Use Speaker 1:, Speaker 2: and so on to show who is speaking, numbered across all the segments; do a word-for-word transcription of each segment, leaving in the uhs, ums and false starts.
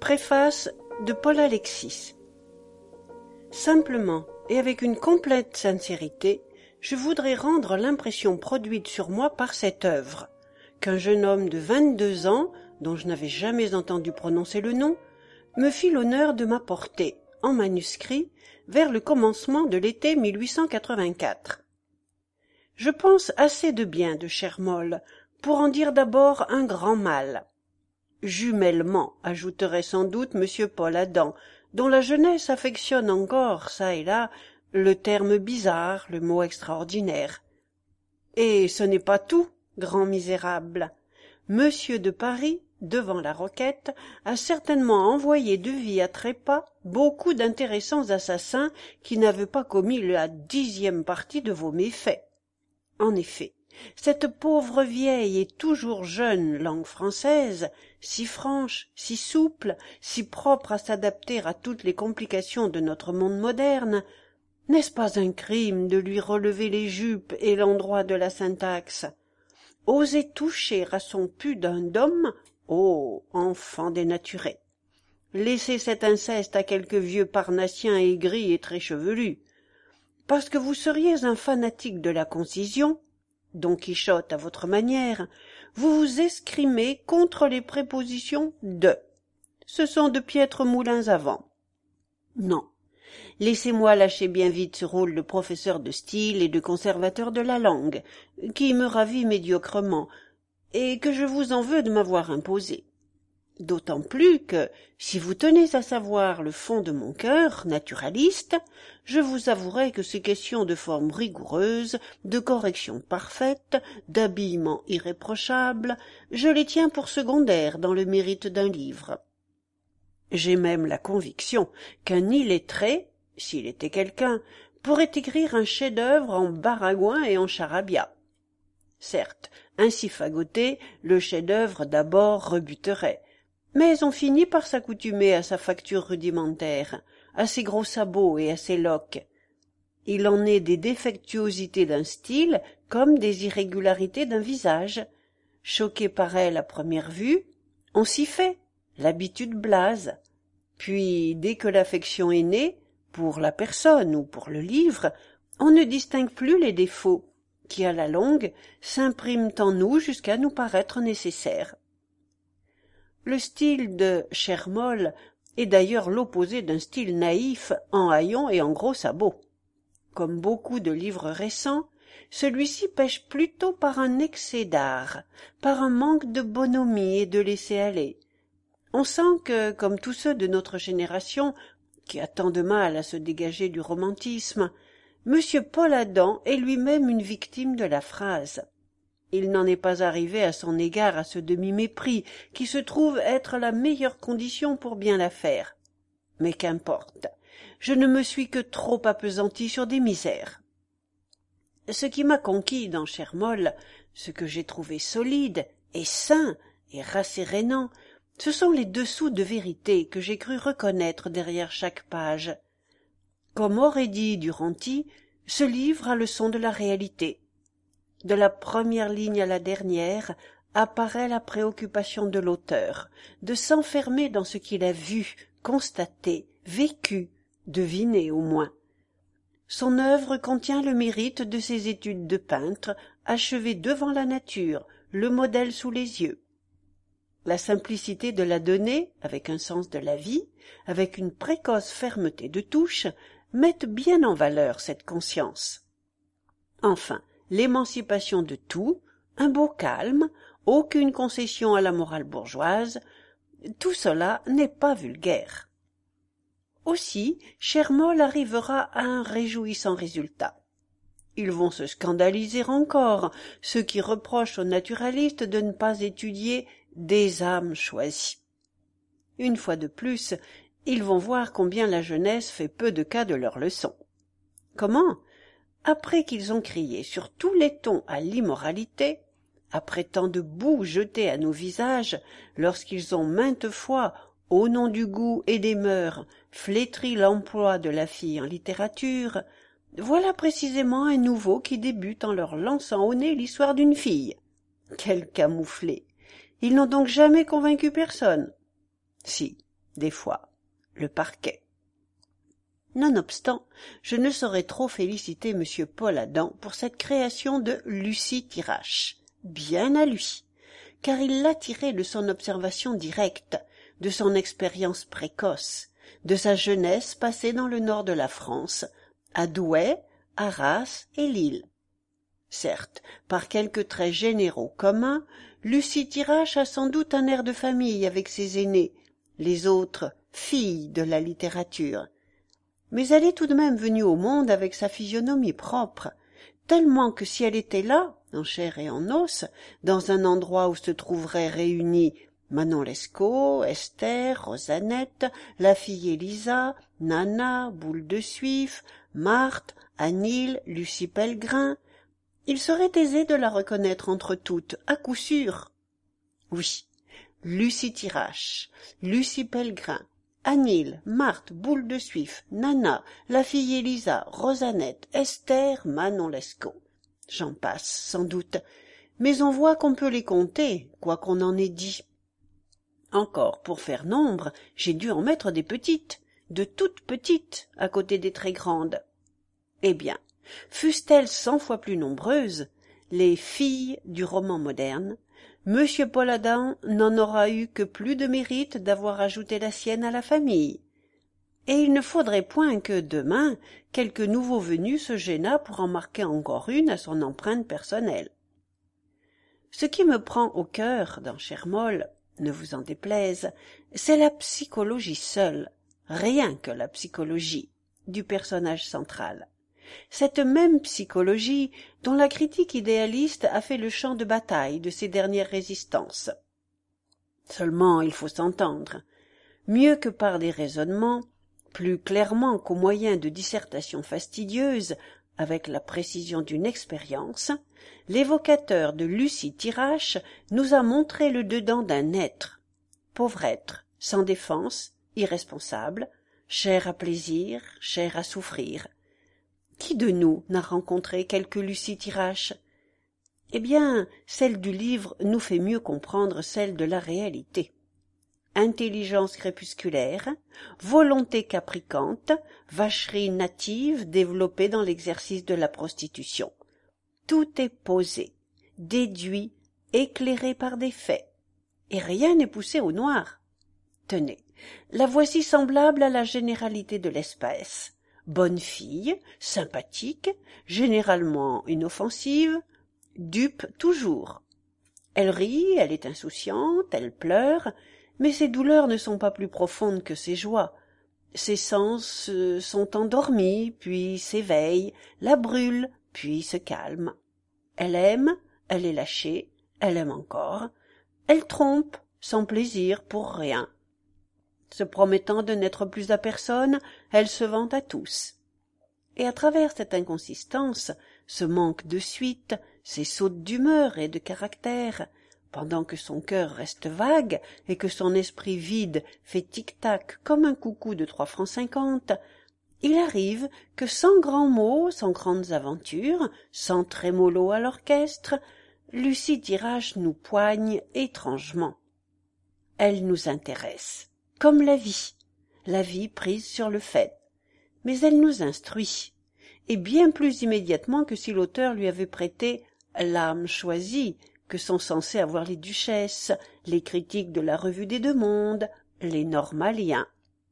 Speaker 1: Préface de Paul Alexis. Simplement et avec une complète sincérité, je voudrais rendre l'impression produite sur moi par cette œuvre, qu'un jeune homme de vingt-deux ans, dont je n'avais jamais entendu prononcer le nom, me fit l'honneur de m'apporter, en manuscrit, vers le commencement de l'été mille huit cent quatre-vingt-quatre. Je pense assez de bien de Chermol pour en dire d'abord un grand mal. Jumellement, ajouterait sans doute M. Paul Adam, dont la jeunesse affectionne encore, çà et là, le terme bizarre, le mot extraordinaire. Et ce n'est pas tout, grand misérable. Monsieur de Paris, devant la Roquette, a certainement envoyé de vie à trépas beaucoup d'intéressants assassins qui n'avaient pas commis la dixième partie de vos méfaits. En effet, cette pauvre vieille et toujours jeune langue française, si franche, si souple, si propre à s'adapter à toutes les complications de notre monde moderne, n'est-ce pas un crime de lui relever les jupes et l'endroit de la syntaxe? Oser toucher à son pudendum, ô enfant dénaturé! Laissez cet inceste à quelques vieux parnassiens aigris et très chevelus. Parce que vous seriez un fanatique de la concision, Don Quichotte à votre manière, vous vous escrimez contre les prépositions « de ». Ce sont de piètres moulins à vent. Non, laissez-moi lâcher bien vite ce rôle de professeur de style et de conservateur de la langue, qui me ravit médiocrement, et que je vous en veux de m'avoir imposé. D'autant plus que, si vous tenez à savoir le fond de mon cœur, naturaliste, je vous avouerai que ces questions de forme rigoureuse, de correction parfaite, d'habillement irréprochable, je les tiens pour secondaires dans le mérite d'un livre. J'ai même la conviction qu'un illettré, s'il était quelqu'un, pourrait écrire un chef-d'œuvre en baragouin et en charabia. Certes, ainsi fagoté, le chef-d'œuvre d'abord rebuterait, mais on finit par s'accoutumer à sa facture rudimentaire, à ses gros sabots et à ses loques. Il en est des défectuosités d'un style comme des irrégularités d'un visage. Choqué par elles à première vue, on s'y fait, l'habitude blase. Puis, dès que l'affection est née, pour la personne ou pour le livre, on ne distingue plus les défauts, qui, à la longue, s'impriment en nous jusqu'à nous paraître nécessaires. Le style de Chermol est d'ailleurs l'opposé d'un style naïf en haillons et en gros sabots. Comme beaucoup de livres récents, celui-ci pèche plutôt par un excès d'art, par un manque de bonhomie et de laisser-aller. On sent que, comme tous ceux de notre génération, qui a tant de mal à se dégager du romantisme, M. Paul Adam est lui-même une victime de la phrase. Il n'en est pas arrivé à son égard à ce demi-mépris qui se trouve être la meilleure condition pour bien la faire. Mais qu'importe, je ne me suis que trop appesanti sur des misères. Ce qui m'a conquis dans Chermol, ce que j'ai trouvé solide et sain et rassérénant, ce sont les dessous de vérité que j'ai cru reconnaître derrière chaque page. Comme aurait dit Duranty, ce livre a le son de la réalité. De la première ligne à la dernière apparaît la préoccupation de l'auteur, de s'enfermer dans ce qu'il a vu, constaté, vécu, deviné au moins. Son œuvre contient le mérite de ses études de peintre, achevées devant la nature, le modèle sous les yeux. La simplicité de la donnée, avec un sens de la vie, avec une précoce fermeté de touche, mettent bien en valeur cette conscience. Enfin, l'émancipation de tout, un beau calme, aucune concession à la morale bourgeoise, tout cela n'est pas vulgaire. Aussi, Chermol arrivera à un réjouissant résultat. Ils vont se scandaliser encore, ceux qui reprochent aux naturalistes de ne pas étudier des âmes choisies. Une fois de plus, ils vont voir combien la jeunesse fait peu de cas de leurs leçons. Comment ? Après qu'ils ont crié sur tous les tons à l'immoralité, après tant de boue jetée à nos visages, lorsqu'ils ont maintes fois, au nom du goût et des mœurs, flétri l'emploi de la fille en littérature, voilà précisément un nouveau qui débute en leur lançant au nez l'histoire d'une fille. Quel camouflet! Ils n'ont donc jamais convaincu personne. Si, des fois, le parquet. Nonobstant, je ne saurais trop féliciter M. Paul Adam pour cette création de Lucie Thiérache, bien à lui, car il l'a tirée de son observation directe, de son expérience précoce, de sa jeunesse passée dans le nord de la France, à Douai, Arras et Lille. Certes, par quelques traits généraux communs, Lucie Thiérache a sans doute un air de famille avec ses aînés, les autres filles de la littérature. Mais elle est tout de même venue au monde avec sa physionomie propre, tellement que si elle était là, en chair et en os, dans un endroit où se trouveraient réunis Manon Lescaut, Esther, Rosanette, la fille Élisa, Nana, Boule de Suif, Marthe, Anille, Lucie Pellegrin, il serait aisé de la reconnaître entre toutes, à coup sûr. Oui, Lucie Thiérache, Lucie Pellegrin, Anille, Marthe, Boule de Suif, Nana, la fille Élisa, Rosanette, Esther, Manon Lescaut. J'en passe, sans doute, mais on voit qu'on peut les compter, quoi qu'on en ait dit. Encore, pour faire nombre, j'ai dû en mettre des petites, de toutes petites, à côté des très grandes. Eh bien, fussent-elles cent fois plus nombreuses, les filles du roman moderne, Monsieur Paul Adam n'en aura eu que plus de mérite d'avoir ajouté la sienne à la famille. Et il ne faudrait point que, demain, quelque nouveau venu se gênât pour en marquer encore une à son empreinte personnelle. Ce qui me prend au cœur dans Chermol, ne vous en déplaise, c'est la psychologie seule, rien que la psychologie, du personnage central. Cette même psychologie dont la critique idéaliste a fait le champ de bataille de ces dernières résistances. Seulement, il faut s'entendre, mieux que par des raisonnements, plus clairement qu'au moyen de dissertations fastidieuses, avec la précision d'une expérience, l'évocateur de Lucie Thiérache nous a montré le dedans d'un être, pauvre être, sans défense, irresponsable, cher à plaisir, cher à souffrir. Qui de nous n'a rencontré quelque Lucie Thiérache? Eh bien, celle du livre nous fait mieux comprendre celle de la réalité. Intelligence crépusculaire, volonté capricante, vacherie native développée dans l'exercice de la prostitution. Tout est posé, déduit, éclairé par des faits, et rien n'est poussé au noir. Tenez, la voici semblable à la généralité de l'espèce. Bonne fille, sympathique, généralement inoffensive, dupe toujours. Elle rit, elle est insouciante, elle pleure, mais ses douleurs ne sont pas plus profondes que ses joies. Ses sens euh, sont endormis, puis s'éveillent, la brûlent, puis se calment. Elle aime, elle est lâchée, elle aime encore, elle trompe, sans plaisir, pour rien. Se promettant de n'être plus à personne, elle se vante à tous. Et à travers cette inconsistance, ce manque de suite, ces sautes d'humeur et de caractère, pendant que son cœur reste vague et que son esprit vide fait tic-tac comme un coucou de trois francs cinquante, il arrive que sans grands mots, sans grandes aventures, sans trémolo à l'orchestre, Lucie Thiérache nous poigne étrangement. Elle nous intéresse, comme la vie, la vie prise sur le fait, mais elle nous instruit, et bien plus immédiatement que si l'auteur lui avait prêté l'âme choisie que sont censées avoir les duchesses, les critiques de la Revue des Deux Mondes, les normaliens.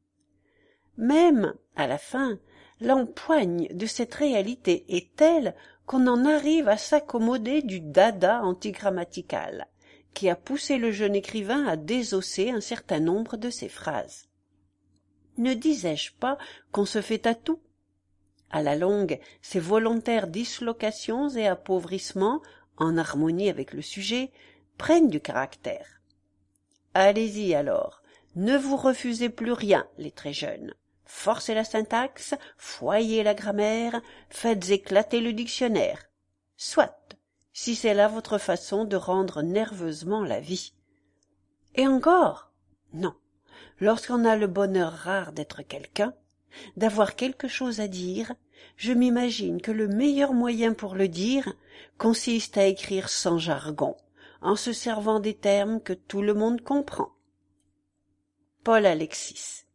Speaker 1: Même, à la fin, l'empoigne de cette réalité est telle qu'on en arrive à s'accommoder du dada antigrammatical, qui a poussé le jeune écrivain à désosser un certain nombre de ses phrases. Ne disais-je pas qu'on se fait à tout? À la longue, ces volontaires dislocations et appauvrissements, en harmonie avec le sujet, prennent du caractère. Allez-y alors, ne vous refusez plus rien, les très jeunes. Forcez la syntaxe, foyez la grammaire, faites éclater le dictionnaire. Soit, si c'est là votre façon de rendre nerveusement la vie. Et encore, non, lorsqu'on a le bonheur rare d'être quelqu'un, d'avoir quelque chose à dire, je m'imagine que le meilleur moyen pour le dire consiste à écrire sans jargon, en se servant des termes que tout le monde comprend. Paul Alexis.